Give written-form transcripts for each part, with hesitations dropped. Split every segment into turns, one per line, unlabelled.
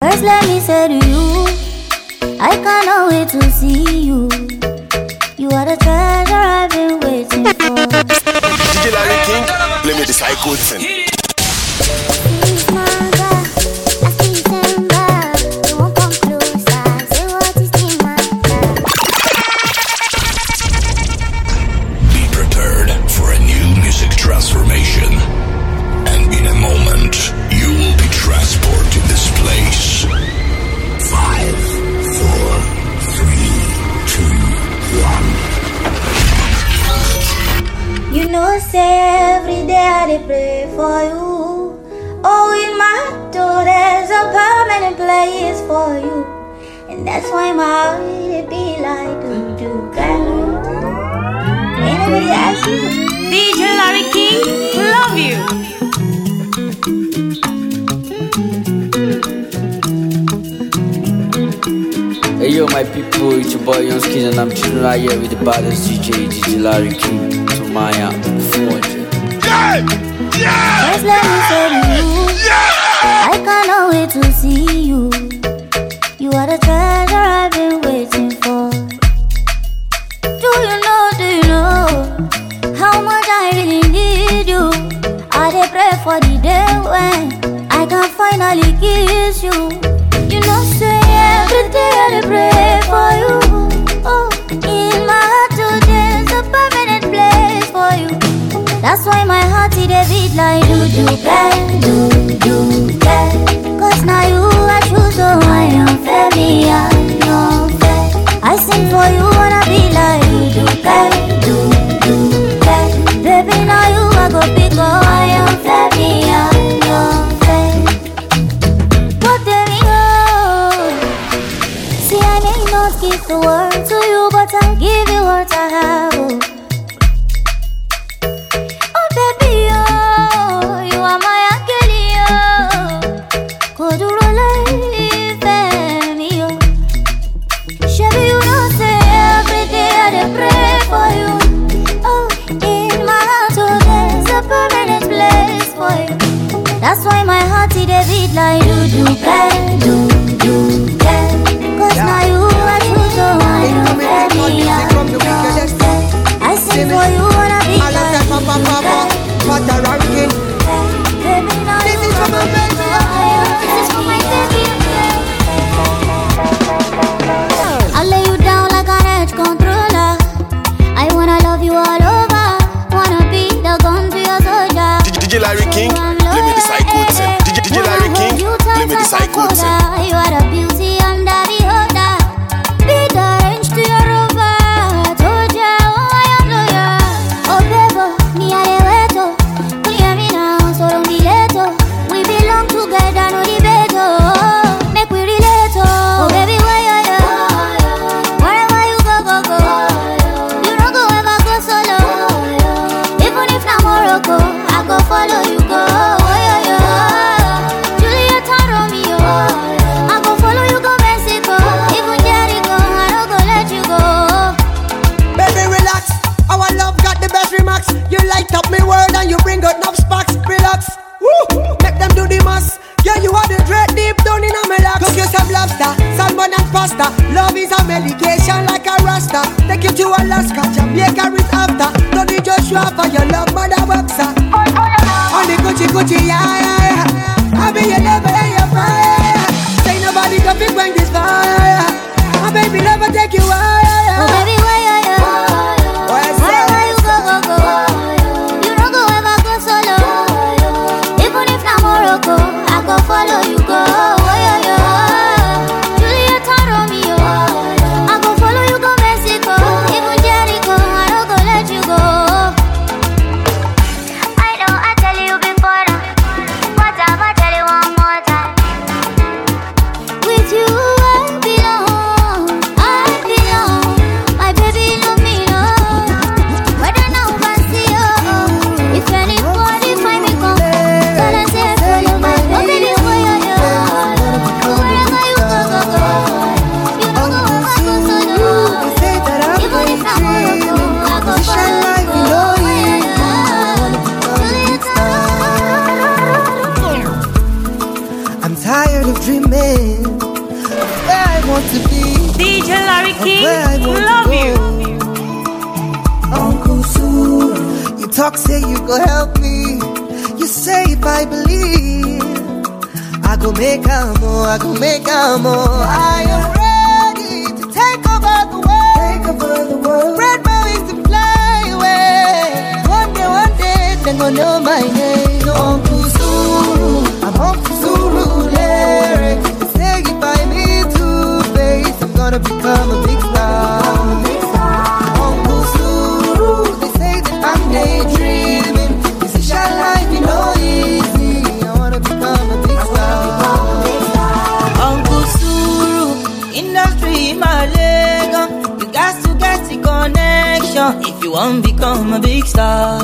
First let me say to you, I cannot wait to see you. You are the treasure I've been waiting for.
DJ Larry King, play me the psycho thing.
Transformation, and in a moment you will be transported to this place. 5, 4, 3, 2, 1.
You know, say every day I dey pray for you. Oh, in my heart, oh, there's a permanent place for you, and that's why my heart it be like do girl. Anybody ask you?
DJ Larry King, love you.
Hey yo, my people, it's your boy Young Skin, and I'm chilling right here with the baddest DJ Larry King. To Maya,
Just let me say to you, I cannot wait to see you. You are the treasure I've been waiting for. Do you know how much I really need you? I dey pray for the day when I can finally kiss you. You know, say every day I dey pray for you. Oh, in my heart today there's a permanent place for you. That's why my heart it dey beat like do girl. Cause now you I choose, so I am fair, me I am fair. I sing for you wanna be like do girl. Baby, now you I go pick up, I am fair, me I am fair. What there we go. See, I may not give the word to you, but I'll give you what I have. Oh baby, oh, you are my angel, could you relieve me, oh. Shabby, you know, say every day I dey pray for you. Oh, in my heart, oh, there's a permanent place for you. That's why my heart it dey beat like do girl. Cause now you are true, so I am ready. I sing for you wanna be like do girl. Baby, now this is for my baby. This is for my baby. I'll lay you down like an edge controller. I wanna love you all over. Wanna be the gun to your soldier.
DJ Larry King, play me the psycho thing. DJ Larry King, play me the psycho thing.
You are the beauty and the beholder. Be the range to your rover. Told ya, oh I am loyal. Oh baby, me a the weto. Clear me now, so don't be late. We belong together, no debate. Make we relate. Oh baby, why you? Wherever you go. You don't go ever go solo. Even if not Morocco, I go follow you go. Juliet and Romeo, I go follow you go Mexico. Even Jericho, I don't go let you go.
Baby, relax. Our love got the best remarks. You light up my world and you bring out enough sparks. Relax. Woo! Make them do the mass. Yeah, you are the dread deep down in my lap. Cook you some lobster, salmon and pasta. Love is a medication like a rasta. Take you to Alaska, Jamaica is after. Don't need Joshua for your love, mother boxer. On the Gucci, yeah. I be your lover and your fire. Say nobody can fit when this fire. My baby lover take you higher.
Oh baby, why you? Wherever you go. You don't go ever go solo. Even if not Morocco, I go follow you go. Juliet and Romeo, I go follow you go Mexico. Even Jericho, I don't go let you go. I know I tell you before now.
of dreaming of where I want to be.
DJ Larry King,
love
you.
Uncle Suru, you talk, say you go help me. You say if I believe, I go make a more, I go make a more. I am ready to take over the world, spread my wings and fly away. One day, they gon' know my name. Uncle Suru, I'm Uncle Suru, Larry. They say if I meet Two-Face, I'm gonna become a big star. Uncle Suru, they say that I'm daydreaming. This is your life, you know, easy. I wanna become a big star.
Uncle Suru, industry in my leg. You got to get the connection if you want to become a big star.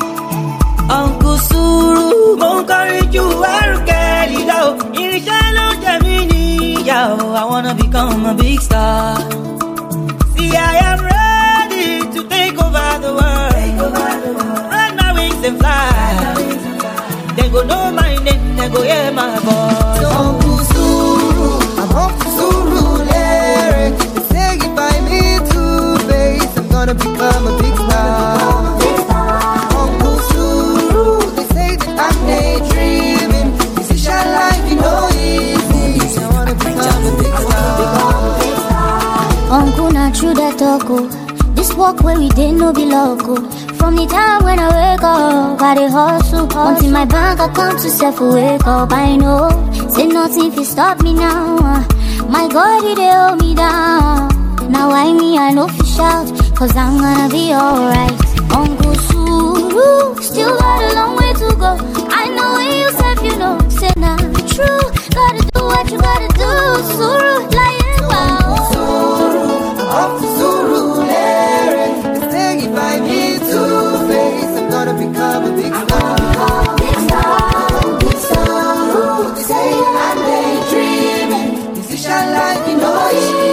Uncle Suru, won't carry you where Kelly go. In the Gemini, yo, I wanna become a big star. See, I am ready to take over the world. Spread my wings and fly. They go know my name, they go hear my voice.
Uncle Suru, I'm Uncle Suru, Larry. They say if I meet Two-Face, I'm gonna become a big star. Uncle Suru, they say that I'm daydreaming. This is your life, you know, easy. I wanna become a big star.
Uncle, not true that talk. This walk where we didn't know be local. From the time when I wake up, I dey hustle. Until my bank account to self wake up. I know, say nothing if you stop me now. My God, he dey hold me down. Now I me, I know fi shout, cause I'm gonna be alright. Uncle Suru, still got a long way to go. I know when you said you know, say nah, true. Gotta do what you gotta do, Suru, lying about.
Uncle Suru, Larry. They say if I meet Two-Face, I'm gonna become a big star. Uncle Suru, they say I'm daydreaming. This is your life, you know, easy.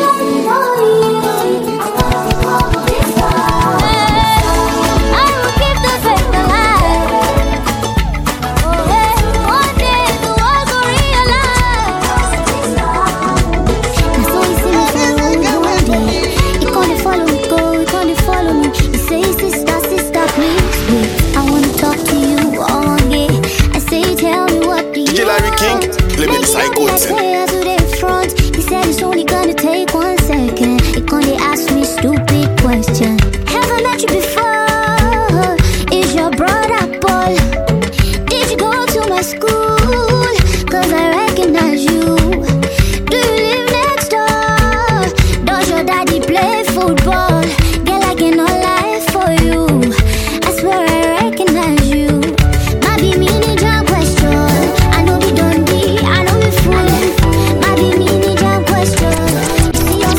I will keep the faith alive. Oh, hey, one day the world will realize. And so he see me one day. He gonna follow me, go, he gonna follow me. He say, sister, please wait. I wanna talk to you all day. I say, tell me what do you
DJ Larry King, play me the psycho thing.
He said it's only gonna take 1 second. He gonna ask me stupid question. Have I met you before? Is your brother Paul? Did you go to my school? Cause I recognize you. Do you live next door? Does your daddy play football? Girl, I cannot lie for you. I swear I recognize you. Maybe mini jam question. I know be dundee, I know be fool. Maybe mini jam question. You see your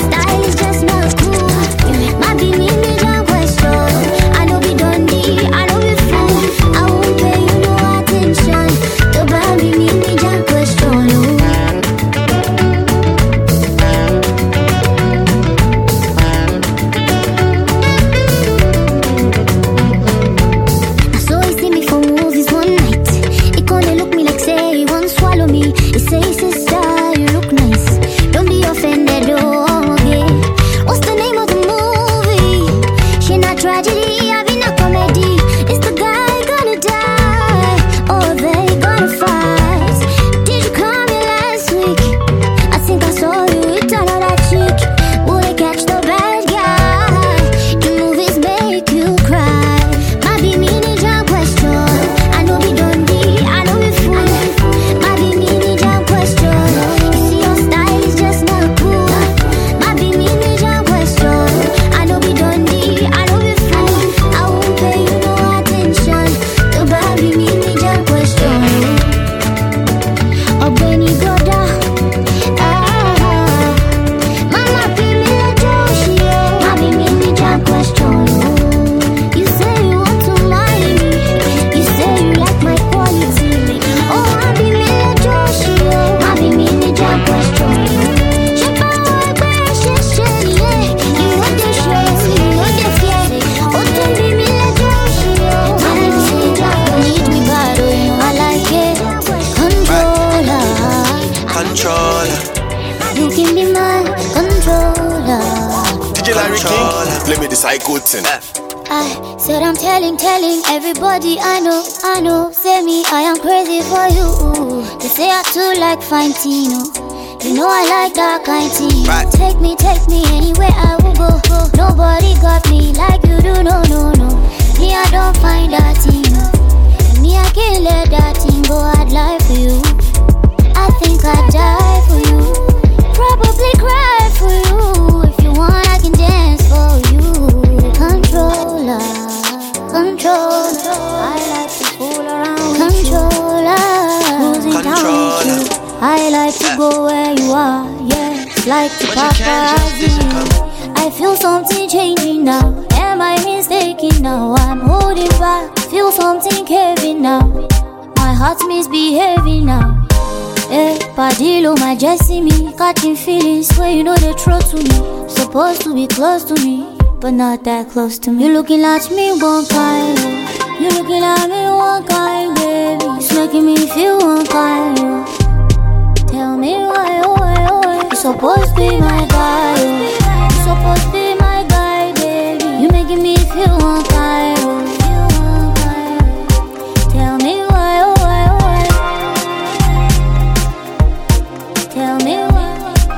Controller.
You can be my controller.
DJ Larry King, play me the psycho thing.
I said I'm telling everybody I know. Say me, I am crazy for you. They say I too like Fantino. You know I like that kind thing.
Right.
Take me anywhere I will go. Nobody got me like you do, no. Me, I don't find that thing. And me, I can't let that thing go. I'd lie for you. I think I'd die for you. Probably cry for you. If you want, I can dance for you. Controller. I like to fool around. Controller. Cruising down with you. I like to go where you are. Yeah, like to paparazzi. I feel something changing now. Am I mistaken now? I'm holding back. Feel something caving now. My heart's misbehaving now. Hey, Padillo, my Jesse me. Catching feelings where you know the truth to me. Supposed to be close to me, but not that close to me. You looking at me one kind. You looking at me one kind, baby. It's making me feel one kind. Tell me why. You're supposed to be my guy. You're supposed to be my guy, baby. You're making me feel one kind. Tell me why. Tell me why.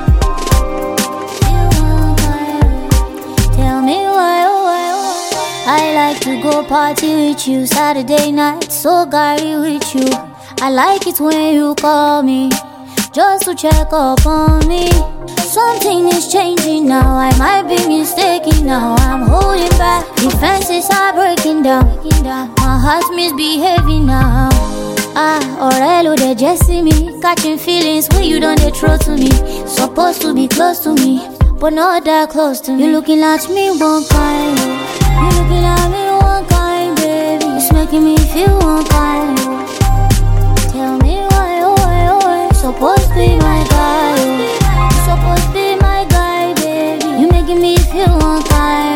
Tell me why. I like to go party with you Saturday night, so gary with you. I like it when you call me just to check up on me. Something is changing now. I might be mistaken now. I'm holding back. Defenses are breaking down. My heart's misbehaving now. Orello, they just see me. Catching feelings when you don't get true to me. Supposed to be close to me, but not that close to me. You looking at me one kind. You looking at me one kind, baby. It's making me feel one kind. Tell me why. Supposed to be my guy. You're supposed to be my guy, baby. You making me feel one kind.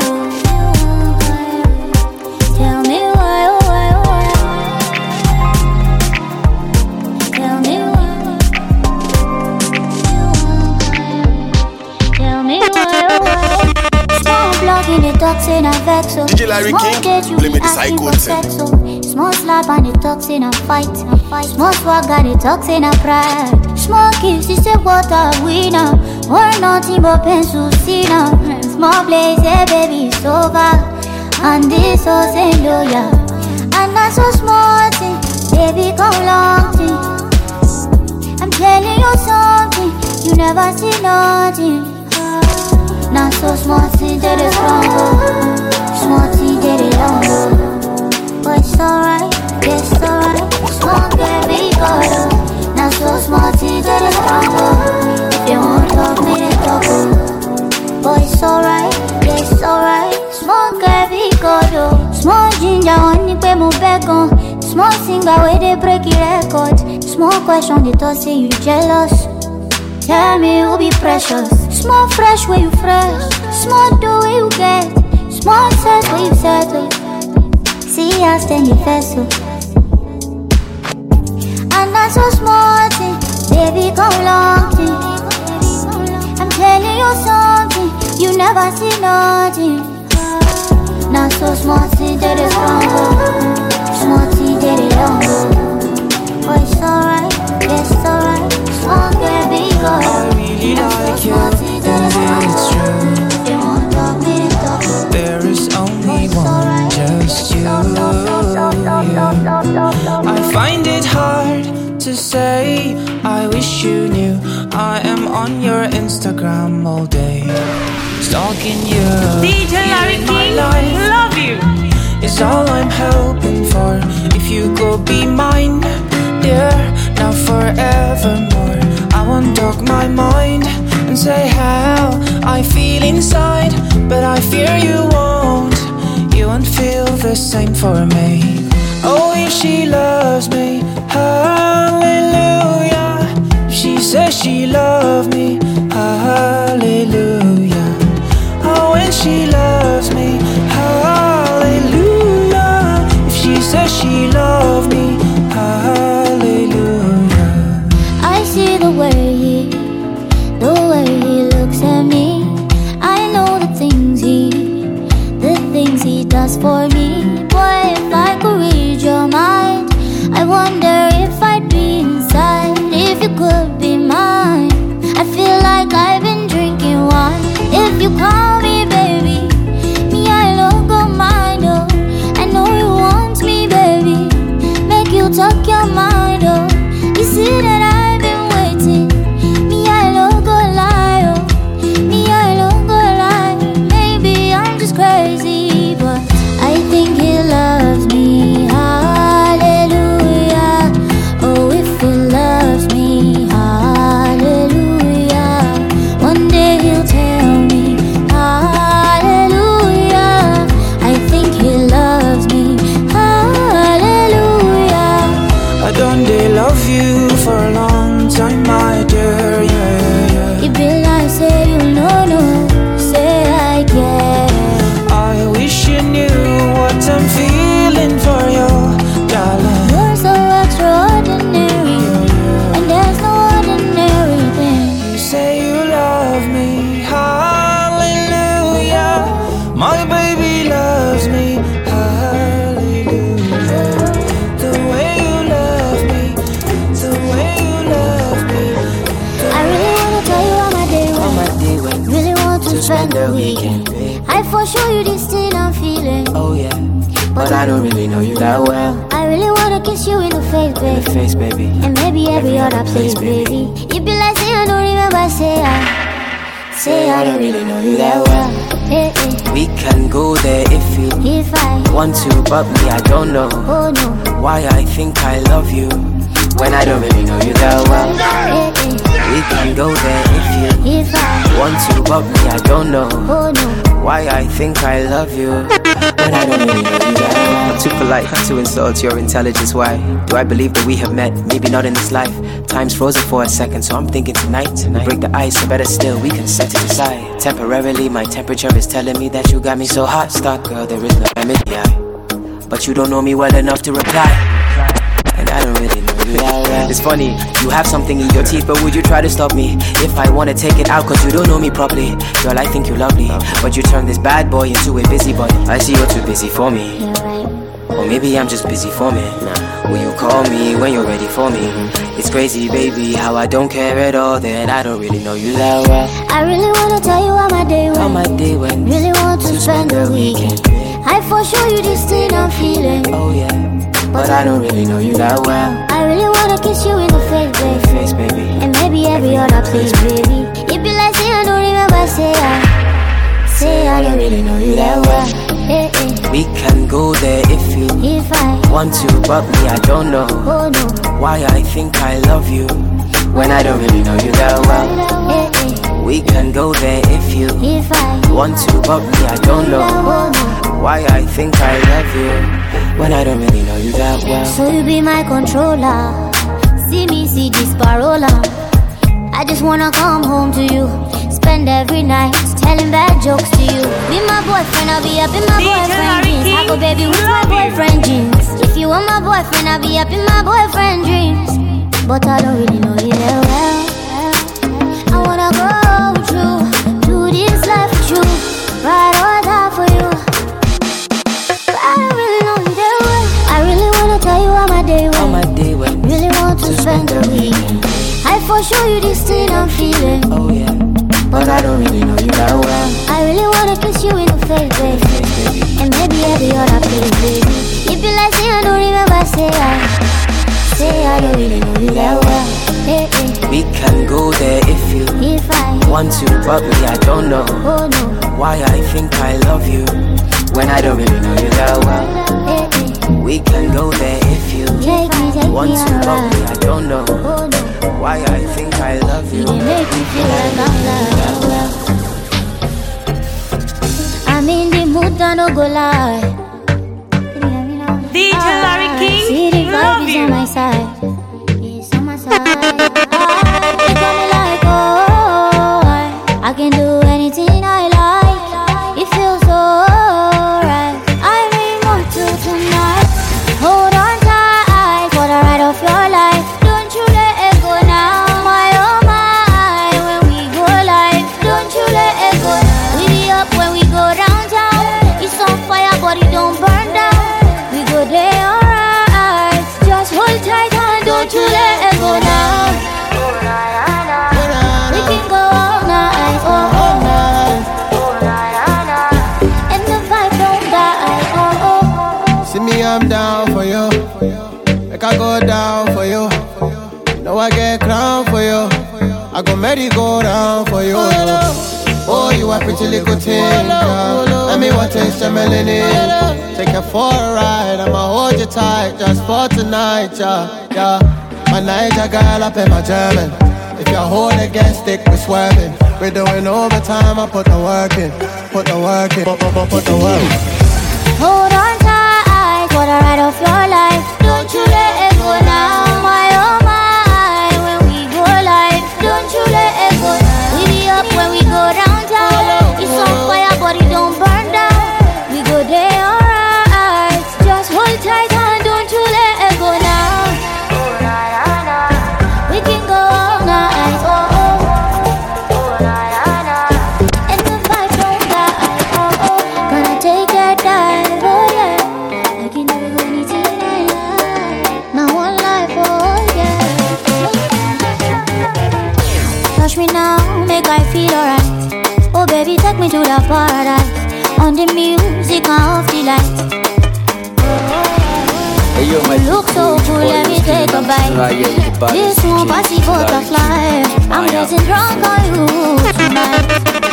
Tell me why. Tell me why. Tell me why. Small block in the toxin and vex.
DJ Larry King, play me the psycho thing.
Small slap and the toxin and fight. Small swag and the toxin and pride. Small kiss, it's a water winner. Or nothing but pencil see now. Small place, hey baby, it's over. And this so say loyal. And not so small thing, baby come long thing. I'm telling you something, you never see nothing. Not so small thing, that is stronger. Small thing, that is longer. But it's alright, it's alright. Small baby girl. Not so small thing, that is stronger. If you want to talk, me to talk. But it's alright, it's alright. Small baby girl. Small ginger, honey, pay my back on. Small singer, where they break your record. Small question, they thought say you jealous. Tell me who be precious. Small fresh where you fresh. Small do where you get. Small set where you settle. See I stand your vessel. And not so small thing, baby come long thing. I'm telling you something, you never see nothing. Not so small thing, that is stronger. Small thing, that is longer. But it's alright, yes alright. Small baby girl.
I really like you, and it's true. There is only one, just you. I find it hard to say, I wish you knew. I am on your Instagram all day, stalking you.
DJ Larry King, love you.
Is all I'm hoping for. If you could be mine, dear, now forevermore. I won't talk my mind and say how I feel inside, but I fear you won't feel the same for me. Oh, if she loves me, hallelujah. If she says she loves me, hallelujah. Oh, when she loves me, hallelujah. If she says she loves me, hallelujah.
I see the way the weekend. I for sure you this thing I'm feeling.
Oh yeah, but I don't really know you that well.
I really wanna kiss you in the face, baby.
In the face, baby.
And maybe every other place, baby. You be like, say I don't remember, say I don't really know you that well. Hey, hey.
We can go there if
I
want to, but me I don't know.
Oh no.
Why I think I love you when I don't really know you that well.
Hey, hey.
We can go there if
I
want to, but me I don't know.
Oh no.
Why I think I love you when I don't really know you that well. I'm too polite to insult your intelligence. Why do I believe that we have met? Maybe not in this life. Time's frozen for a second, so I'm thinking tonight. Break the ice, or better still, we can set it aside. Temporarily, my temperature is telling me that you got me so hot. Stop, girl, there is no remedy. But you don't know me well enough to reply, and I don't really know you that well. It's funny, you have something in your teeth, but would you try to stop me if I wanna take it out? Cause you don't know me properly. Girl, I think you're lovely, but you turn this bad boy into a busybody. I see you're too busy for me.
You're right.
Or maybe I'm just busy for me. Will you call me when you're ready for me? It's crazy, baby, how I don't care at all that I don't really know you that well.
I really wanna tell you how my day went.
How my day went.
Really want to spend the weekend. I for sure you this thing I'm feeling.
Oh yeah, but I don't really know you that well.
I really wanna kiss you in the face, baby.
Face, baby.
And maybe every other place, baby. You be like, say I don't remember, say I don't really know you that well. Hey, hey.
We can go there if
I
want to, but me I don't know.
Oh no.
Why I think I love you when I don't really know you that well.
Hey, hey.
We can go there if
I
want to, but me I don't know.
Oh no.
Why I think I love you when I don't really know you that well.
So you be my controller. See me, see this parola. I just wanna come home to you. Spend every night telling bad jokes to you. Be my boyfriend, I'll be up in my boyfriend dreams. I go baby with my boyfriend dreams. If you want my boyfriend, I'll be up in my boyfriend dreams. But I don't really know you that well. I wanna go through this life with you. Ride or die for you. But I don't really know you that well. I really wanna tell you how my day went.
How my day went.
Really want to spend the weekend. I for sure you this thing I'm feeling.
Oh yeah, but I don't really know you that well.
I really wanna kiss you in the face, baby. And maybe every other place, baby. If you like, say I don't remember, say I don't really know you that well. Hey, hey.
We can go there if
I
want to, but me I don't know.
Oh no.
Why I think I love you when I don't really know you that well.
Hey, hey.
We can go there if you
Take me
want to,
on a
but me I
ride.
don't know.
Oh no.
Why I think I love you.
You make me feel like I'm loved. I'm in the mood, I no go lie.
DJ Larry King,
See the
love
vibe is
you.
on my side. It's on my side. You got me like, oh, I can do anything I like. It feels so right. I'm in mood tonight. Hold on tight for the ride of your life. Don't you let it go now, my oh my. When we go live, don't you let it go now. We be up when we go downtown. It's on fire, but it don't burn down. We go there, alright. Just hold tight and don't you let it go now. We can go all night, all night. And the vibe don't die, oh.
See me, I'm down for you. Make I go down for you. You know I get crown for you. I go merry go round for you. Oh, you a pretty little thing, girl. Let me want to taste your melanin. Take you for a ride, I'ma hold you tight just for tonight, yeah. My Niger girl up in my German. If you hold against stick, we swerving. We're doing overtime, I put the work in. Put the work in, put the work in.
Hold on tight for the ride of your life. Don't you let it go now, my oh my. When we go live, don't you let it go now. We be up when we go downtown. It's on fire, but it don't burn down. We go there, alright. Just hold tight and don't you let it go now. We can go all night, oh. And the vibe don't die, oh. Gonna take your time, oh yeah. I can do anything I like. Now one life, oh yeah. Touch me now, make I feel alright. Oh baby, take me to the paradise. On the music of the lights.
Hey, yo, my
Look so cool, let me take a bite. This one passy butterfly. I'm getting drunk on you tonight.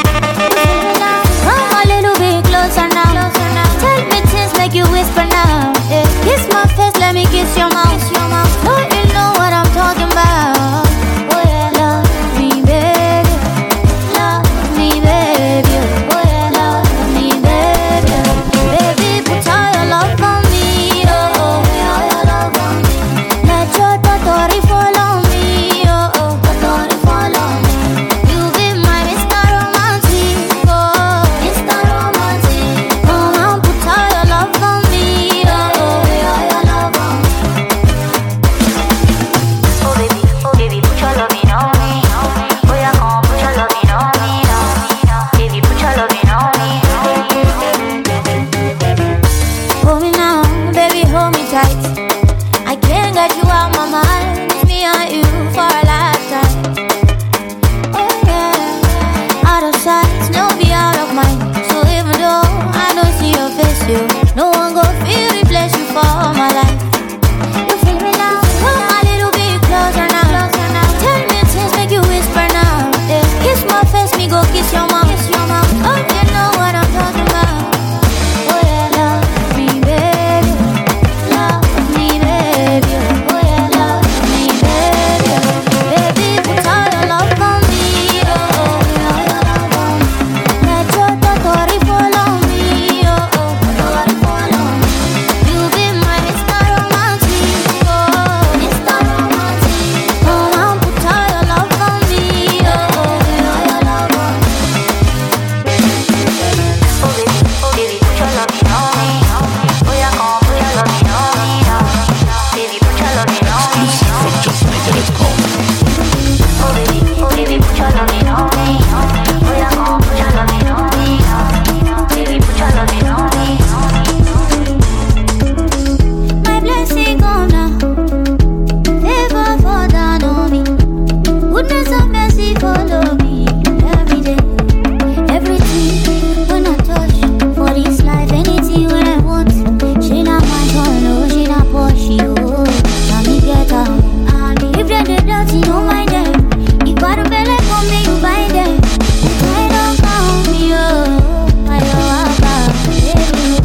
Come a little bit closer now. Tell me things, make you whisper now. Kiss my face, let me kiss your mouth. Don't you know what I'm talking about? Oh yeah, love me baby. Love me baby. Oh yeah, love me baby. Baby, put all your love on me. Oh, all your love on me. Let your totori follow me. Oh, totori follow me. You be my Mr. Romantic. Oh, Mr. Romantic. Come on, put all your love on me. Oh, all your love on me. Oh baby, put your loving on me. Oh yeah, come put your loving on me. Baby, put your loving on me. Hold me now, baby, hold me tight. I can't get you out my mind. It's me and you for a lifetime. Oh yeah, out of sight, no be out of mind. So even though I don't see your face, you, no one go feel replace you for my life. You feel me now? Come a little bit closer now. Tell me things, make you whisper now. Kiss my face, me go kiss your mouth. Oh, you know what I'm talking about. Oh yeah, love me baby. Love me baby. Oh yeah, love me baby. Baby, put all your love on me. Oh, all your love on me. Let your totori follow me. Oh, totori follow me. You be my Mr. Romantic. Oh, Mr. Romantic. Come on, put all your love on me. Oh, all your love on me. Oh baby, put your loving on me. Oh yeah, come put your loving on me. Baby, put your loving on me. Oh baby, put your loving on me. Oh yeah, come put your loving on me. Baby, put your loving on me. My blessing come now. Favor fall down on me. Goodness and mercy follow me every day. Everything when I touch for this life, anything when I want. She not my turn, oh, she not pushy, oh. Now me get her. If they dirty, don't mind them. If I don't belly for me, you buy them. I don't count me, oh. I don't have baby.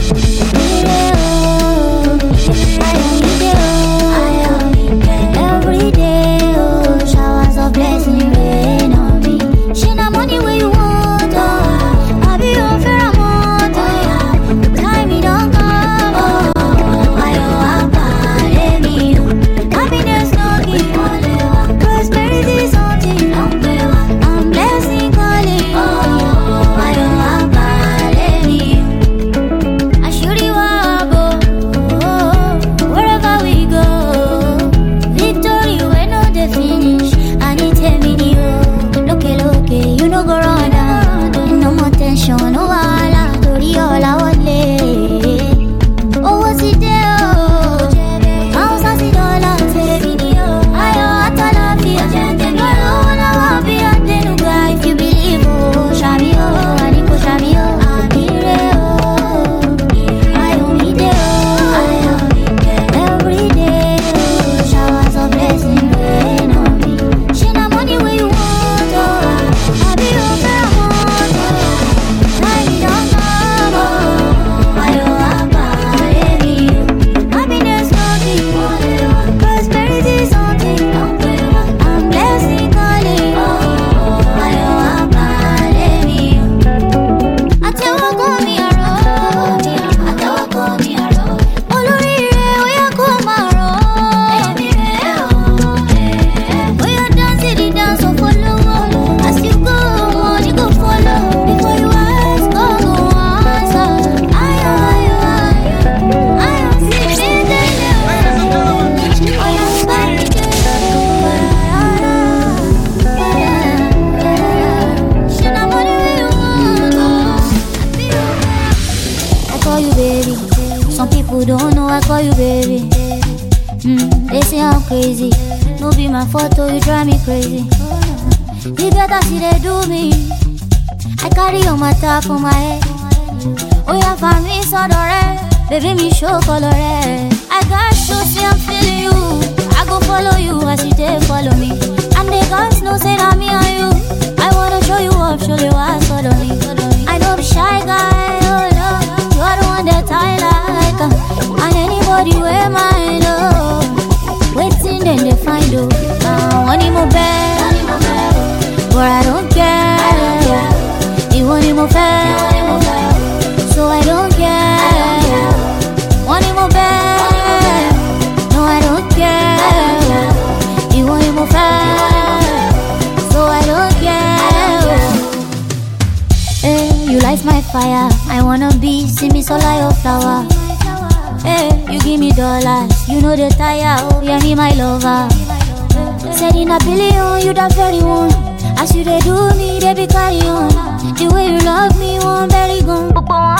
Every day, oh. Showers of blessing rain on me. She not money where you want, oh. I be your pheromone, oh. Time me don't come, oh. I don't have baby. Happiness no give, prosperity something. I'm blessing calling, oh. I don't have baby. I should you up, oh. Wherever we go, victory when no the finish. I need to be you. Look, you no go run down. No more tension, no wala. Tori all I want lay. Oh, what's it there? House has it all out, video. I don't have to love you. No, I want to be a new guy. If you believe, oh, Shami, oh, I need to Shami, oh, I'm here, oh. I don't need it, oh. Every day, oh, showers of blessing rain on me. She not money where you want, oh. I be your pheromone, oh. Time don't come, oh. I don't have baby. Happiness no give, prosperity something. I'm blessing calling, oh. I don't have baby. I tell you go me a road, I tell you go me a road. Olorire, we are come a road. We are dancing the dance of follow. As you go, you go follow. Before you ask, go answer. I am sleeping there. I am fighting there. She not money where you want. I call you baby. Some people don't know I call you baby. They say I'm crazy. No be my photo, you drive me crazy. You better see they do me. I carry your matter for my head. Oh, yeah, for me, so the baby, me show color red. I got to see I'm feeling you. I go follow you as you take follow me. And the guys know say that me and you. I wanna show you up, show you what's for me. I know the shy guy, oh no. You are the one that I like. And anybody wear mine, oh. Waiting then they find you. Want him more bad, but I don't care. You want him more fair, so I don't care. Want him more bad, no I don't care. You want him more fair, so I don't care. Hey, you light my fire. I wanna be, see me so like your flower. Hey, you give me dollars, you know the tire, oh, yeah, me my lover. Said in a billion, you the very one. As you they do me, they be carry on. The way you love me, one very gone.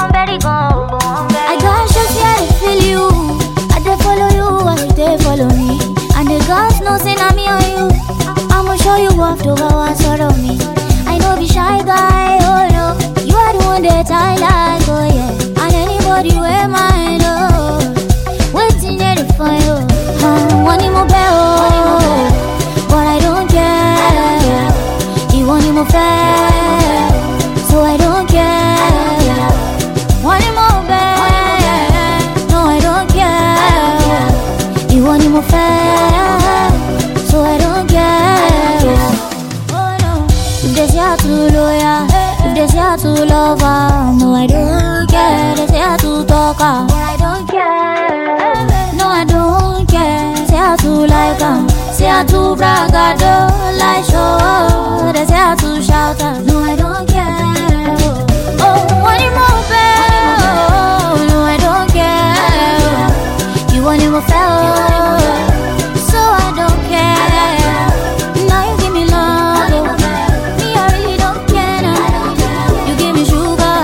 I got shots, yeah, I feel you. I they follow you, as you they follow me. And the girls know say na me and you. I'ma show you off to how I sort of me. I know be shy guy, oh no. You are the one that I like, oh yeah. And anybody wear mine, oh. Waiting there for you. Want him more bell, but I don't care. You want him more fair, so I don't care. Want him more bell, no I don't care. You want him more fair, so I don't care. Oh no, if they say I too loyal, if they say I too lover, no I don't care. They say I too talker, but I don't care. No I don't care. Say I too like say I too bragado, like show. They say I too shout out, no I don't care. Oh, want him more fair, no I don't care. You want him more fair, so I don't care. Now you give me love, me I really don't care now. You give me sugar,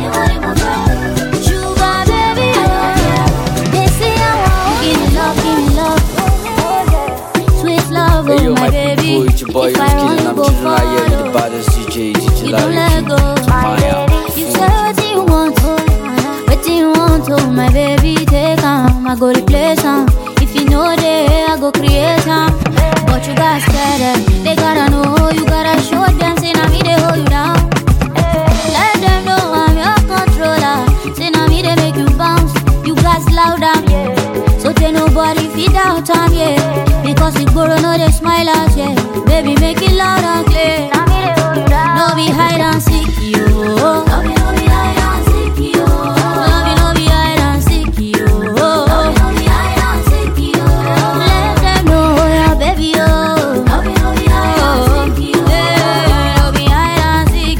sugar baby. They say I want, give me love, sweet love,
Hey yo,
oh my baby.
people, it's your boy
If
Young
I
Skin, and
wanna
I'm
go
chilling right here with the
far,
baddest DJ
you don't
Larry
let
King.
go.
Maya.
You say what you want, what you want, oh my baby, take I go replace if you know they, I go create but you gotta stare them, they gotta know, you gotta show them, say na me they hold you down. Let them know I'm your controller, say na me they make you bounce, you guys loud down, so tell nobody feed out time, because we borrow no they smile out, baby make it loud and clear, no be hide and seek you, no be hide and seek you, no be hide and seek you, let them know, yeah baby, no be hide and seek you, no be hide and seek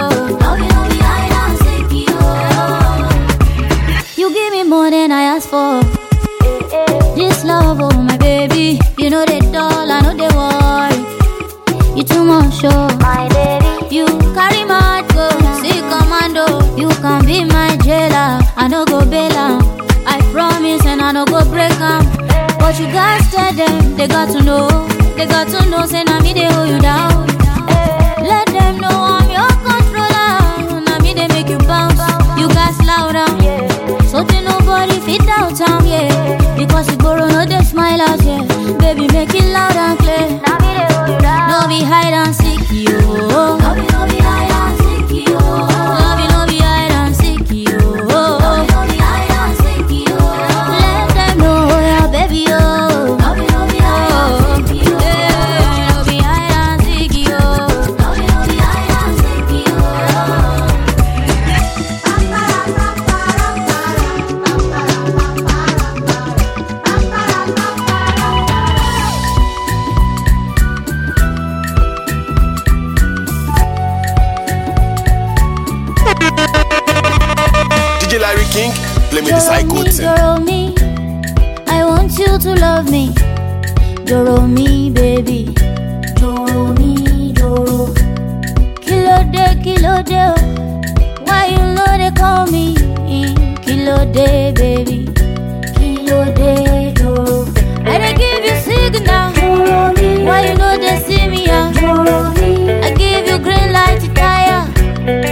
you, you give me more than I asked for. This love, oh my baby, you know they dull, I know they worry. You too much, oh my baby. You carry my go, see commando. You can be my jailer, I no go bail am. I promise and I no go break am. But you guys tell them, they got to know, say na me they hold you down. Let them know I'm your controller, na me they make you bounce. You guys louder, so they nobody fit out time, because we borrow no they smile out, baby make it loud and clear. No be hide and seek you, no be hide and seek you, no be hide and seek you, no be hide and seek you. Let them know, yeah baby, no be hide and seek you, no be hide and seek you, no be hide and seek you.
DJ Larry King, play me the psycho thing.
Doro me, I want you to love me. Doro me, baby. Doro me, Doro. Kilo de, why you know they call me Kilo de, baby. Kilo de, Doro. I dey give you signal, why you know they see me, I give you green light to tire.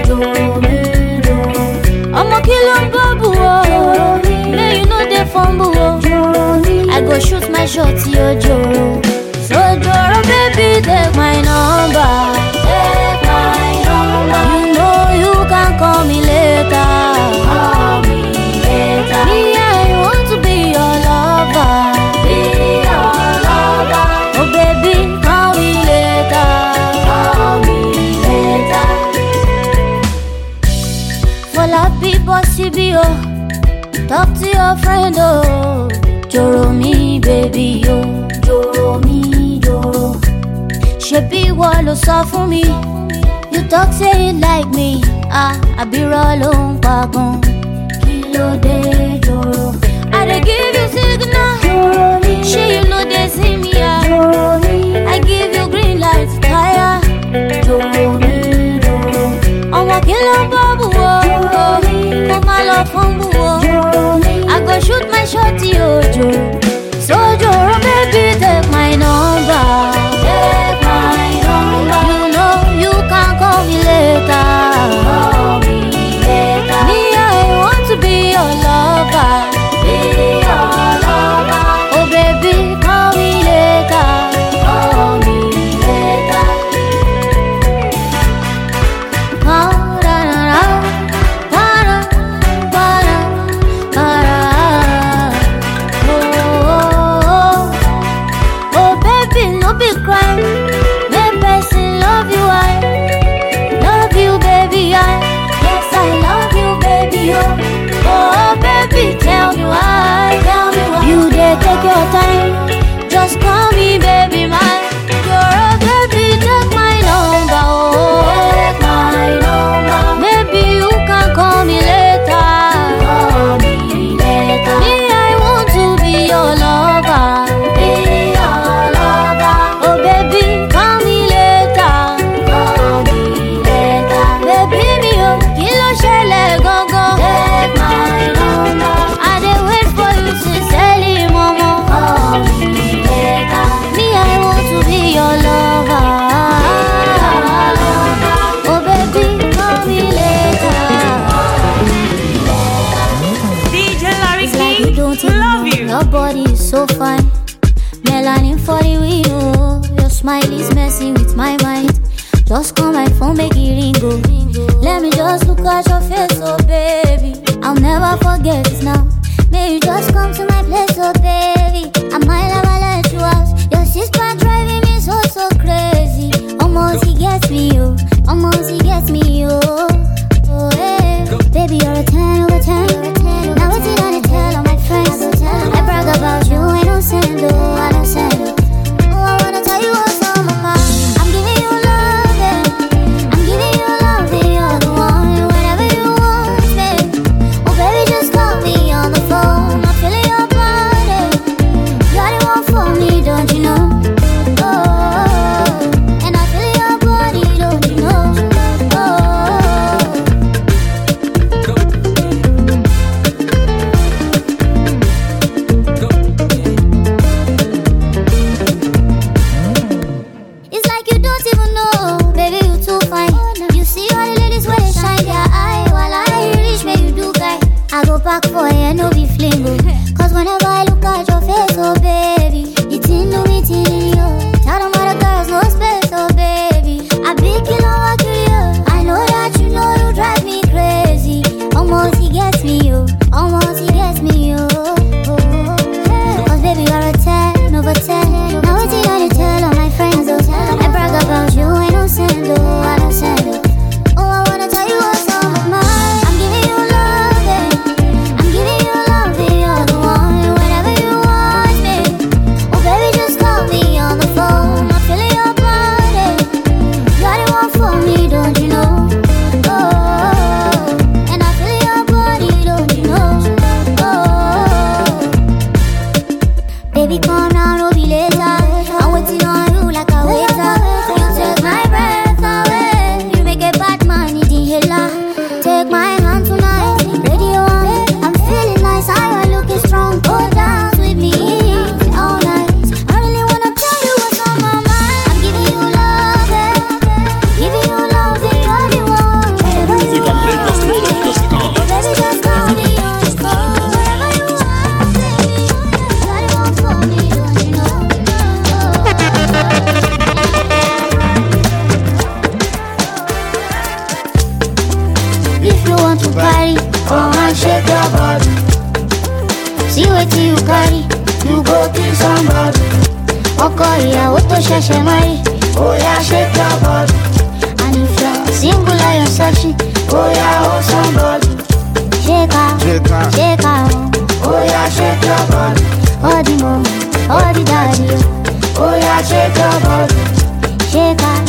baby, oh. Talk to your friend, oh. Joro mi, baby, oh. Joro mi, joro. Shebi walo sọ fún mi. You talk say it like me. I be rollin' pagon. Kilo de joro. I dey give you signal. Joro mi. She you know they see me, ah. Joro mi. I give you green light, fire. Joro mi, joro. Ọmọ kilo babu, oh. Come along from I go shoot my shot, yo, Joe. So, Joro, baby, take my number. Take my number. You know you can call me later. Call me later. Me, I want to be your lover. Be your lover. Oh, baby, call me later. Call me later. Take your time, just call me baby mine. You're a baby, take my number, oh. Take my number. Maybe you can call me later. Call me later. Me, I want to be your lover. Be your lover. Oh baby, call me later. Call me later. Baby, me oh, kilo shele go go. Take my number. I dey wait for you to sell it. Me, I want to be your lover. Oh baby, call me later.
DJ Larry
It's like
King,
you don't even
love
know.
you.
Your body is so fine. Melanin for the wheel. Your smile is messing with my mind. Just call my phone, make it ringo. Let me just look at your face, oh baby. I'll never forget this now. May you just come to my place, oh baby. I might never let you out. Your sister driving me so crazy. Almost he gets me, oh. Almost he gets me, oh. Oh, hey. Baby, you're a 10 over 10. Now what's it gonna tell all my friends? I brag about you, I don't send, oh. I don't send, oh. Oh, I wanna tell you what's on my mind. I'm giving you love, yeah. I'm giving you love, yeah. You're the one, whenever you want, babe. Oh, baby, just call me on the phone. I'm feeling your body. You're the one for me, don't you know? Oh, and I feel your body, don't you know? It's like you don't even know, baby, you too fine. You see all the ladies where they shine their eye. While I reach where you do guy, I go back for you, no be flingo. Cause whenever I look at your face, oh baby, it's in you. Tell them all the girls, no space, oh baby. I big you know I know that you know you drive me crazy. Almost he gets me, yo. Almost he gets me, yo. Cause baby, you're a 10 over 10. Now what's he gonna tell all my friends, oh? I brag about you, I don't send, oh. I don't send, oh. Oh, I wanna tell you what's on my mind. I'm giving you love, yeah. I'm giving you love, yeah. You're the one, whenever you want me. Oh, baby, just call me on the phone. I'm feeling your body. You're the one for me, don't you know? Oh, and I feel your body, don't you know? Oh, baby, come now, no be later. I'm waiting on you like a waiter. You take my breath away. You make a bad man eat inhaler. Take my hand tonight, radio on. I'm feeling nice, I am looking strong. Go dance with me all night. I really wanna tell you what's on my mind. I'm giving you love, yeah. Giving you love, yeah, you're the one. Baby, just call me on the phone. Wherever you are, baby. You're the one for me, don't you know? If you want to party, come and shake your body. See what you carry, you go kill somebody. Ọkọ ìyàwó tó ṣẹ̀ṣẹ̀ marry, oh yeah, shake your body. And if you're single or you're searching, oh yeah, hold somebody. Shake her,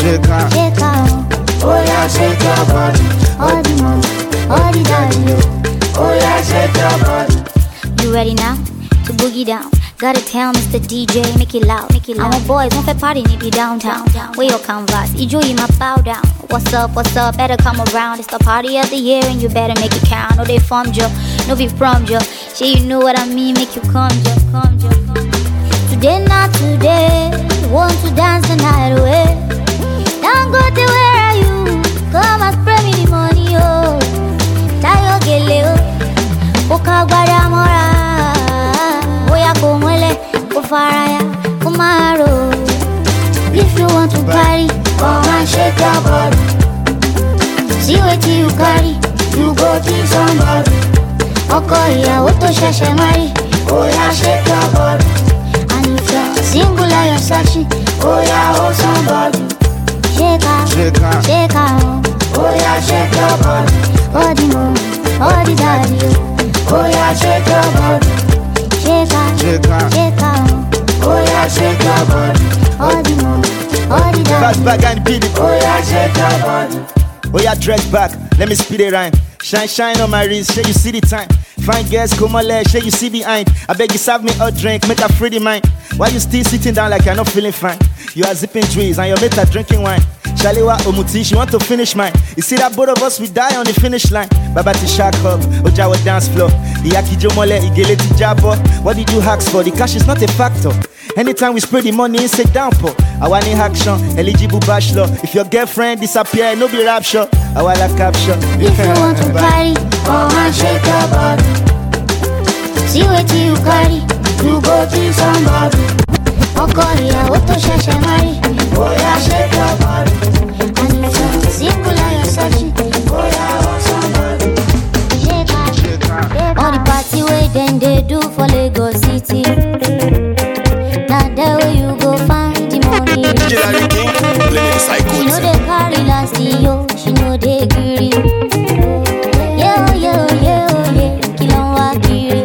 shake out.
Shake out. Oh yeah, shake your body. All the money, all the daddy. Oh yeah, shake your body. You ready now to boogie down? Gotta tell Mr. DJ, make it loud, make it loud. Our boys won't fit party, maybe downtown. Where your canvas, enjoy my bow down. What's up, better come around. It's the party of the year and you better make it count. No, they formed you, no be from you. Shit, you know what I mean, make you come, come. Today, not today, want to dance the night away. Don't go to where are you, come and spray me the money, oh. Tayo gele, oh. Oka gwada mora. Faraya, Kumaro. If you want to party, come and shake your body. See what you carry, you go kill somebody. Okoya, Oto Shasha Mari. Oh yeah, shake your body. And if you're single or you're searching, oh yeah, hold somebody. Shake out, shake out, shake out. Oh yeah, shake your body. All the money, all the daddy. Oh yeah, shake your body. Shake out, shake out, shake out. Oh yeah, shake your body. All the money, all the daddy.
Back and beat it.
Oh yeah, shake your body.
Oh yeah, dress back, let me speed it rhyme. Shine on my wrist, shake you see the time. Fine girls, come on, let shake you see behind. I beg you serve me a drink, make a free the mind. Why you still sitting down like you're not feeling fine? You are zipping trees and your mate are drinking wine. Shaliwa Omuti, she want to finish mine. You see that both of us, we die on the finish line. Baba to shark hub, Ojawa dance floor. Iyaki Jomole, Igeleti Jabo. What did you ask for? The cash is not a factor. Anytime we spread the money, it's a downpour. I want in action, eligible bachelor. If your girlfriend disappear, no be rapture. I want a capture.
If you want to party, come and shake your body. See what you carry, you go kill somebody. Okoya, Oto Shasha Mari. Oh yeah, shake your body. And if you're single or you're searching, oh yeah, hold somebody. Shake out, shake out. All the party way then they do for Lagos City. Now there where you go find the money.
DJ Larry King, play me the psycho.
She know they carry last yo, she know they greedy. Yeah, kill on wa kiri.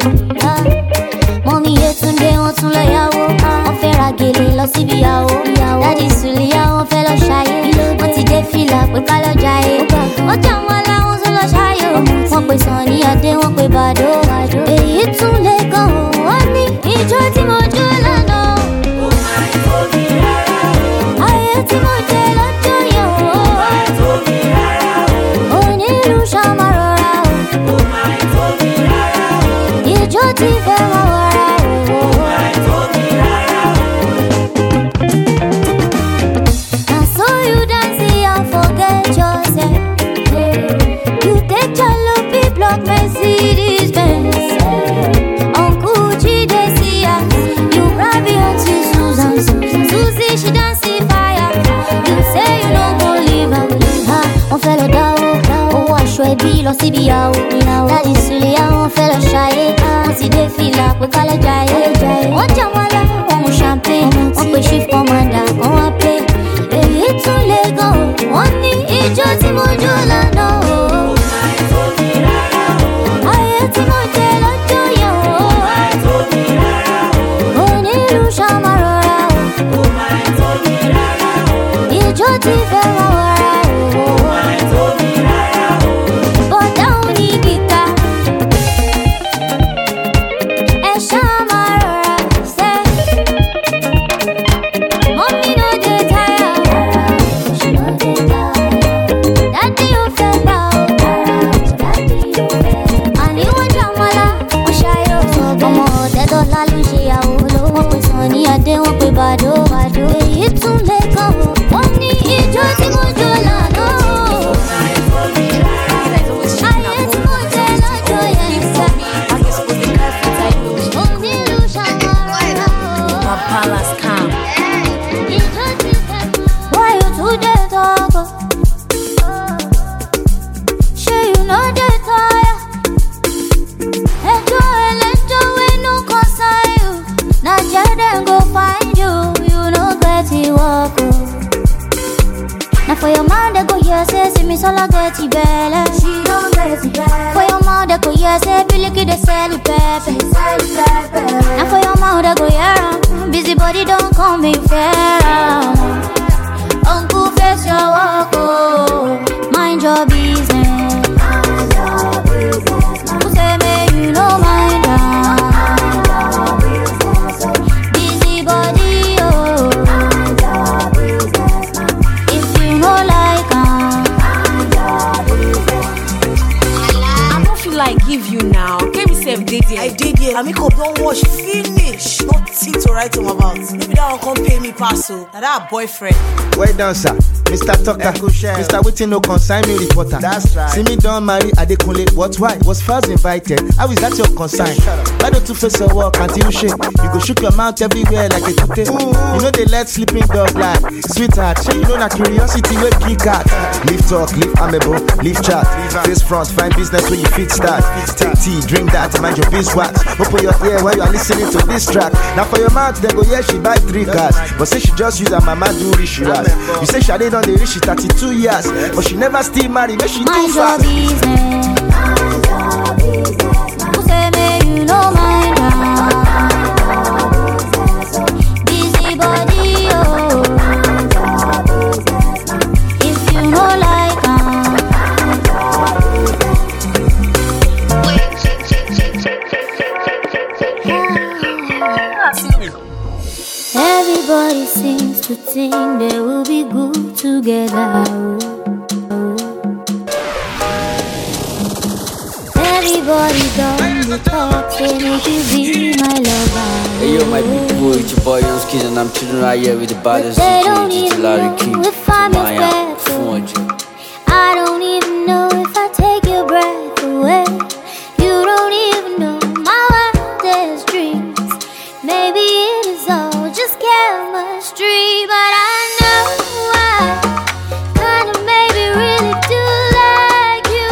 Mommy yetunde won tun lo yawo. Wọ́n fẹ́ ra gèlè lọ síbi ìyàwó. Daddy Suliya wọ́n fẹ́ lọ ṣayé. Wọ́n ti dé fìlà pé ká lọ jayé. Wọ́n jà wọn láwọn tún lọ ṣayé. Wọ́n pè Sunny Adé, wọ́n pè Bàdó. Èyí tún lè gan o, wọ́n ní ìjọ tí mo jó lánàá. Ó máa ń tóbi rárá o. Ayé tí mo jẹ lọ́jọ́ yẹn o. Ó máa ń tóbi rárá o. Onílù ṣàmà rọra o. Ó máa ń tóbi rárá o. Ìjọ tí fẹ́ mọ wàrà o. Ó máa ń tóbi rárá o. I saw you dancing and forget yourself. You take Jalopi block Mercedes Benz. Uncle Chide see us. You grab your auntie Susan. Susie she dancing fire. You say you no go leave her. On fait le dao. Oh aṣọ ẹbí lọ síbi ìyàwó. Daddy Suliya wọ́n fẹ́ lọ ṣayé. Wọ́n ti dé fìlà pé ká lọ jayé. Wọ́n jà wọ́n lá, wọ́n mu champagne. Wọ́n pe chief commander kan wá pé. Èyí tún lè gan o. Wọ́n ní ìjọ tí mo jó lánàá o. Ó máa ń tóbi rárá o. Ayé tí mo jẹ lọ́jọ́ yẹn o. Ó máa ń tóbi rárá o. Onílù ṣàmà rọra o. Ó máa ń tóbi rárá o. Ìjọ tí fẹ́ mọ wàrà o. Ó máa ń tóbi rárá o. Bọ̀dá ò ní gìtá. Ẹ ṣàmà rọra ṣe.
there. I did it. Amiko don't watch finish. Nothing to write home about. Maybe that one come pay me pass. Now that boyfriend.
Well done, sir. Mr. Tucker, Mr. Waiting no consign me reporter. That's right. See me don't marry Adekunle. What? Why? Was first invited. How is that your consign? Why don't you face your work until you shake? You go shook your mouth everywhere like a toothpick. You know they let sleeping dog lie. Sweetheart, you know that curiosity will kick out. Leave talk, leave amable, leave chat. Face front, find business where you fit start. Take tea, drink that, mind your beeswax. Open your ear while you are listening to this track. Now for your mouth, they go, yeah, she buy 3 cars. But say she just use her mama do rich ras. You say Shade on the rich, she 32 years. But she never still married, but she too fast.
Who say me you know my job? Busy body, oh. If you know like everybody seems to think they will be good together. Everybody done the talk, say make you be my lover.
Hey yo, my people, it's your boy Young Skin, and I'm chilling right here with the baddest
They
DJ,
don't
DJ
even
Larry
know
King.
if I'm your special. I don't even know if I take your breath away. You don't even know my wildest dreams. Maybe it is all just chemistry, but I know I kinda maybe really do like you.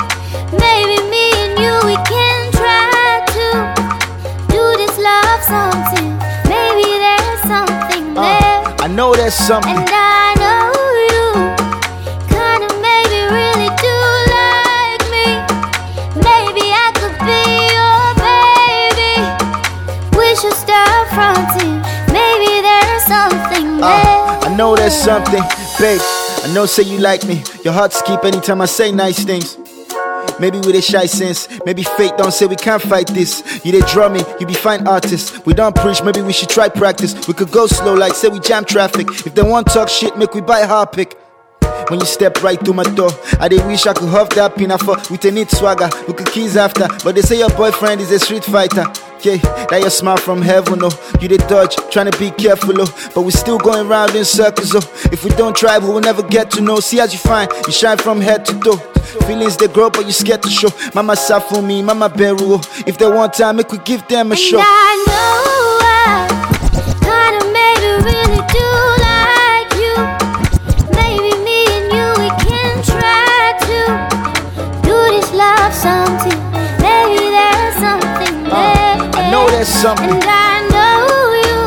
Maybe me and you, we can try to do this love something. Maybe there's something there.
I know there's something.
And I know you kinda maybe really do like me. Maybe I could be your baby. We should start fronting. Maybe there's something there.
I know there's something, babe. I know say you like me. Your heart skip anytime I say nice things. Maybe with a shy sense, maybe fate don't say we can't fight this. You they draw me, you be fine artist. We don't preach, maybe we should try practice. We could go slow like say we jam traffic. If they want talk shit, make we buy Harpic. When you step right through my door, I dey wish I could huff that pinafore with a neat swagger. We could kiss after, but they say your boyfriend is a street fighter. Yeah, that your smile from heaven, oh. You dey dodge, trying to be careful, oh. But we still going round in circles, oh. If we don't try, we will never get to know. See as you find, you shine from head to toe. Feelings they grow, but you scared to show. Mama sat for me, mama beru, oh. If they want time, make we give them a show.
And I know I kinda maybe really do like you. Maybe me and you, we can try to do this love something. Maybe there's something there.
I know there's something.
And I know you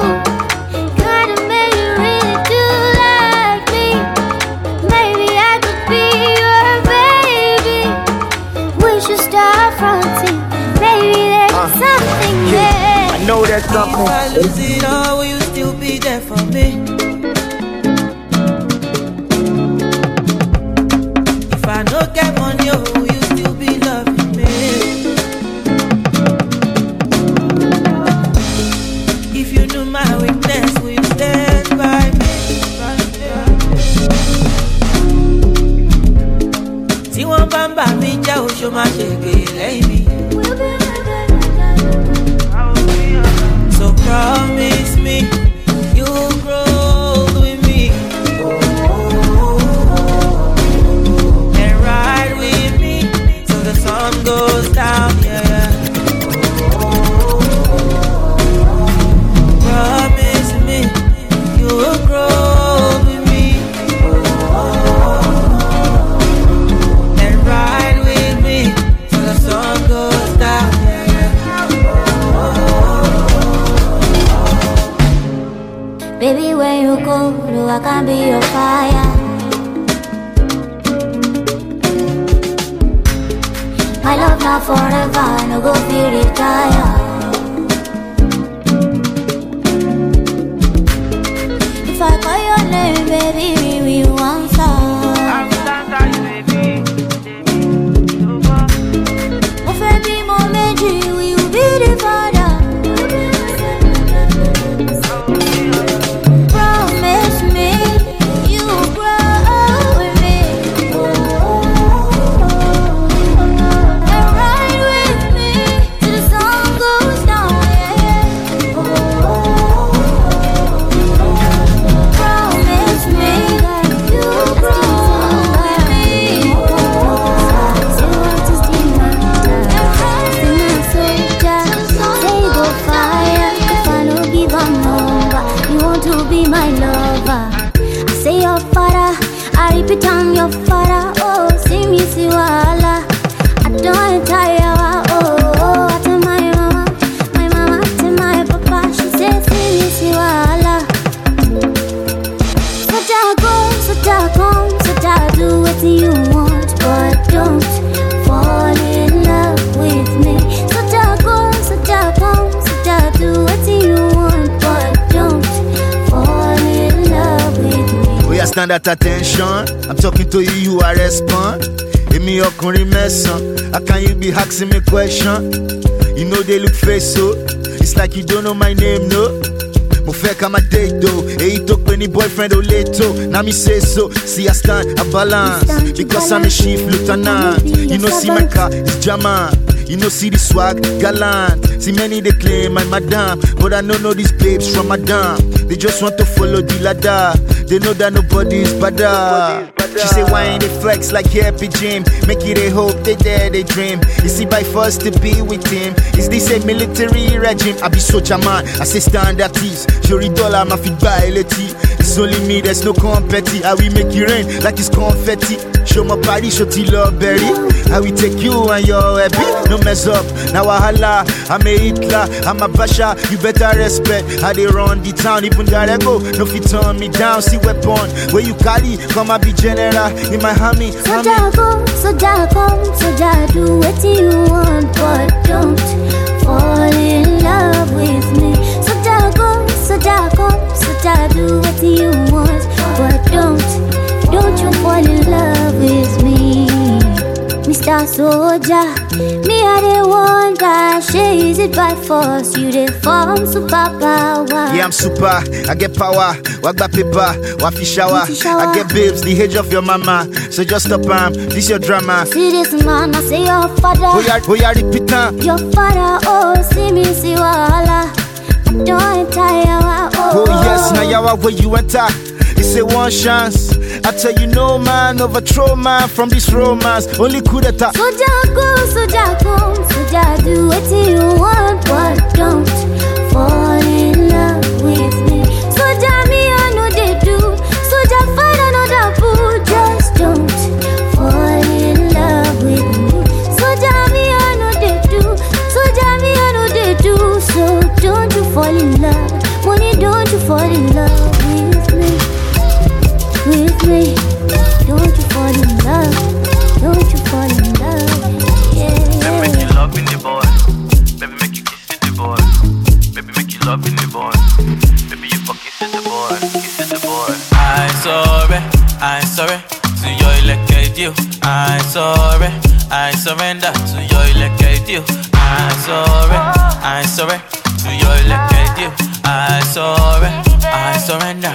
kinda maybe really do like me. Maybe I could be your baby. We should start fronting. Maybe there's something there.
I know there's something.
If I lose it all, will you still be there for me? If I don't get money, oh, will you still be loving me? If you knew my weakness, will you stand by me? Tí wọ́n bá ń bà mí jẹ́ oṣù máa ṣe gbèrè lẹ́yìn mi. So promise me you'll grow with me and ride with me till the sun goes down, yeah. Promise me you'll grow with me and ride with me till the sun goes down, yeah.
Baby, when you go, I can be your fire. My love not forever, no go feel retire. If I call your name, baby, will you answer? Mo fẹ́ bímọ méjì, will you be the father? Promise me you will grow with me and ride with me till the sun
want that attention? I'm talking to you, you are respond. Give me your curry messon. How can you be asking me question? You know they look face so. It's like you don't know my name, no. Mo fẹ́ ká má date though. Èyí tó pè ní boyfriend ò létò. Now me say so. See I stand, I balance. Because I'm a chief lieutenant. You know see my car is German. You know see the swag gallant. See many they claim I'm madam, but I don't know these babes from madam. They just want to follow the ladder. They know that nobody is better. She say why ain't they flex like happy Jim? Make it a hope, they dare, they dream. You see by force to be with him. Is this a military regime? I be soldier man, I say stand at ease. Jury dollar, my feet by it's only me, there's no competi. How we make it rain like it's confetti. Show my body, show the love berry. How we take you and your happy. No mess up, now I holla. I'm a Hitler, I'm a Basha. You better respect how they run the town. Even gotta go, no fit turn me down. See weapon, where you carry, come and be general in my hammy.
Soja go, soja come, soja do what you want, but don't fall in love with me. Soja go, soja come, soja do what you want, but don't you fall in love with me. Mr. Soldier, me I the one that she is it by force. You the form superpower.
Yeah, I'm super, I get power. Wagba paper, wafi shower. I get babes, the age of your mama. So just stop this your drama.
See this man, I say your father.
Oh yeah, repeat
your father, oh, see me, see wahala. Don't tire,
oh yes, now yawa where you enter. It's a one chance. I tell you no man overthrow man from this romance. Only coup d'etat.
Soja go, soja come, soja do what you want, but don't fall in love with me. Soja me I know they do. Soja find another boo. Just don't fall in love with me. Soja me I know they do. Soja me I know they do. So don't you fall in love. Money, don't you fall in love with me. With me, don't you fall in love, don't you fall in love, yeah.
Baby, make you love in the boy, baby, make you kiss the boy, baby, make you love in the boy, baby, you fuck kiss the boy, I'm sorry to your elected you. I'm sorry, I surrender to your elected you. I'm sorry to your elected you. I'm sorry, I surrender.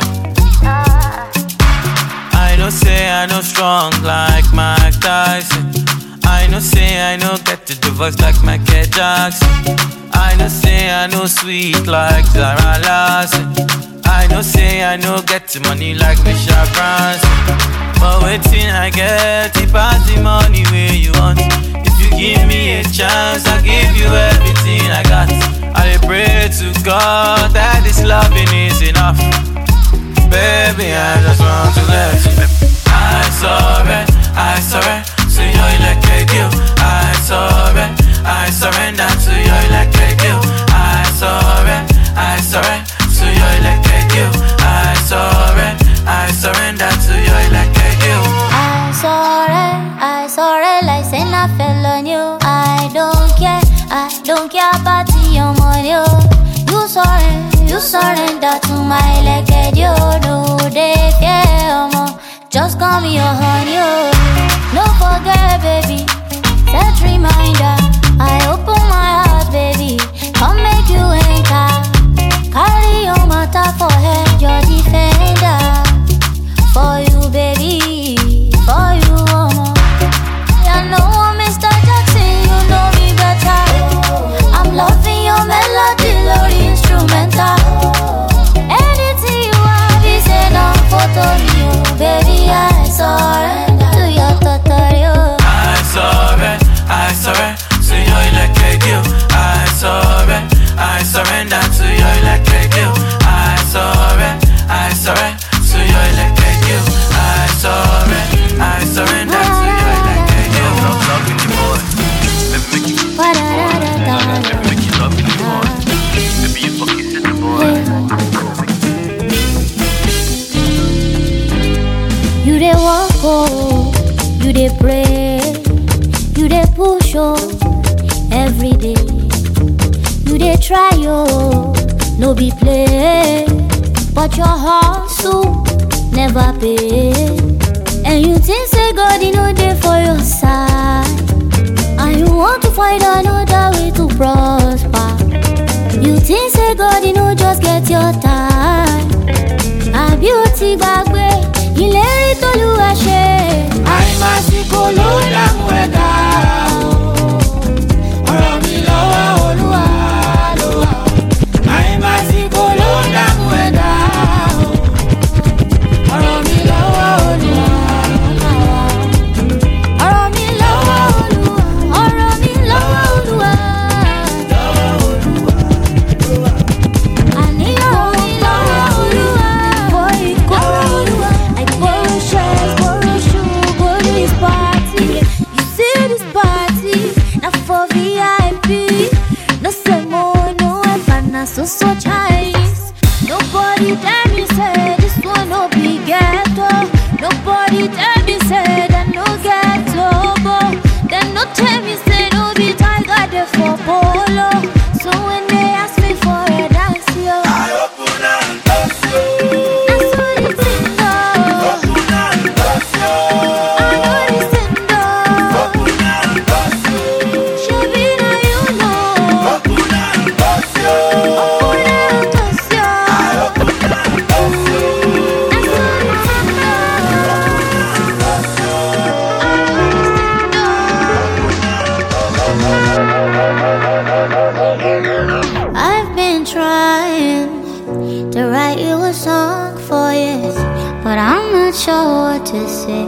I know say I know strong like Mike Tyson. I know say I know get to the voice like Michael Jackson. I know say I know sweet like Zara Larson. I know say I know get the money like Michelle Branson. But waiting I get it pass the money where you want. If you give me a chance, I'll give you everything I got. I pray to God that this loving is enough. Baby, I just want to let you. I'm sorry to your elected you. I'm sorry, I surrender to your elected you. I'm sorry to your elected you. I'm sorry, I surrender to your elected you.
I'm sorry, like saying I fell on you. I don't care about your money. You surrender to my elected you. No, they fear more. Just call me your honey. No forget, baby. Set reminder. I open my heart, baby. Come make you enter. Carry your matter for head, your defender. For you, baby. For you, mama. I know Mr. Jackson, you know me better. I'm loving your melody, Lord, instrumental. Anything you have is enough for you, baby. I surrender to your tutorial.
I'm sorry to your elected you. I'm sorry, I surrender to your elected you. I'm sorry to your elected you. I'm sorry, I surrender to your elected you. Love in the boy, baby, make you kiss the boy. Baby, make you love in the boy. Baby, you fuck kiss the boy.
You dey walk, oh, you dey pray, you dey push, oh, every day. You dey try, oh, no be play, but your hustle never pay. And you think say God you know there for your side, and you want to find another way to prosper. You think say God you know just get your time. A beauty back way, ìlérí t'Olúwa ṣe.
Àìmásìkò ló dààmú ẹ̀dá o. Ọ̀rọ̀ mi lọ́wọ́ Olúwa ló wà. Àìmásìkò ló dààmú ẹ̀dá o. Ọ̀rọ̀ mi lọ́wọ́ Olúwa.
Ọ̀rọ̀ mi lọ́wọ́ Olúwa. Ọ̀rọ̀ mi lọ́wọ́ Olúwa. Àní ọ̀rọ̀ mi lọ́wọ́ Olúwa. Boy, Olúwa. I borrow shares, borrow shoe, go to this party. You see this party, not for VIP. No sermon, no empana, so Chinese. Nobody tell me say this one no be ghetto. Nobody tell me say that no ghetto. Then no tell me say no be tiger there for polo. So when they ask me for a dance, yo,
I open and touch you.
that's what it's in though.
Open and touch you.
I know it's in though.
Open and touch you.
Shabby, now you know.
Open and touch you.
Open and touch you.
I open and touch you.
That's what it's in though. I've been trying to write you a song for years, but I'm not sure what to say.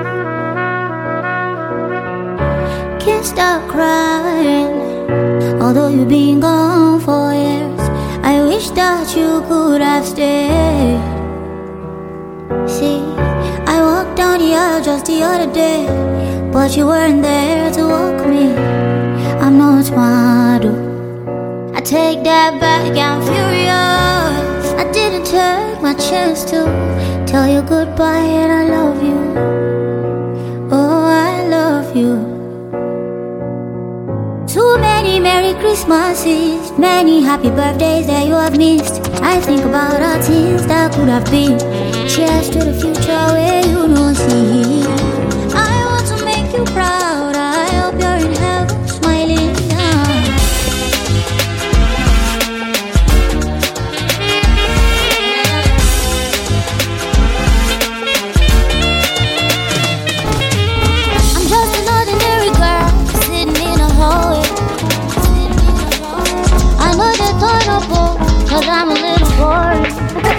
Can't stop crying, although you've been gone for years. I wish that you could have stayed. See, I walked down the aisle just the other day, but you weren't there to walk me. I'm not smart, oh. I take that back, I'm furious. I didn't take my chance to tell you goodbye and I love you. Oh, I love you. Too many Merry Christmases, many happy birthdays that you have missed. I think about all things that could have been. Cheers to the future where you don't see. I want to make you proud. I hope you're in heaven smiling now. I'm just an ordinary girl sitting in a hallway. I know they turn up, cause I'm a little bored.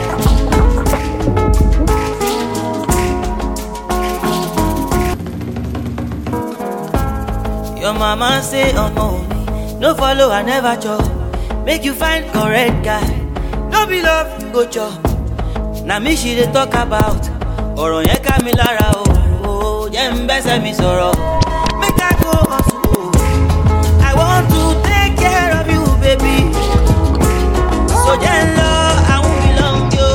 Your mama say, oh no, no follow, I never chop. Make you find correct guy. No be love, go chop. Now me she dey talk about. Ọ̀rọ̀ yẹn ká mi lára o. Jẹ́ n bẹ́sẹ̀ mi sọ̀rọ̀. Make I go hustle. I want to take care of you, baby. So jẹ́ n lọ, I won't be long, yo.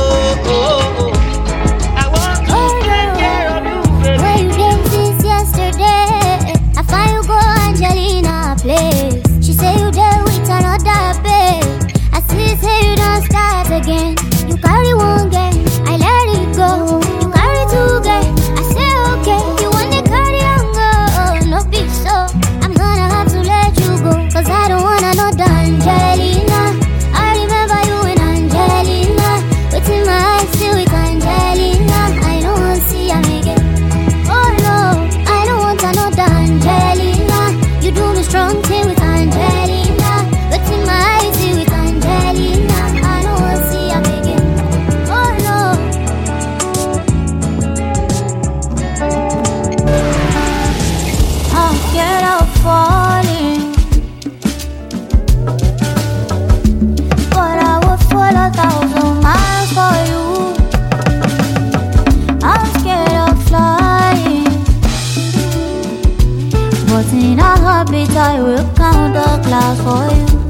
I want to take care of you, baby.
Where you been since yesterday? I find you go Angelina place. She say you there with another babe. I see say you don't start again. You carry one girl, I let it go. You carry two girls, I say okay. You wanna carry on go, no be so. I'm gonna have to let you go, cause I don't want another Angelina. I remember you in Angelina. Within my eyes, still with Angelina. I don't want to see I'm again. Oh no, I don't want another Angelina. You do the strong thing with Angelina. Within my eyes, still with Angelina. I don't want to see I'm again. Oh no. I'm scared of falling, but I would fall 1,000 miles for you. I'm scared of flying, but in a heartbeat I will count the clouds for you.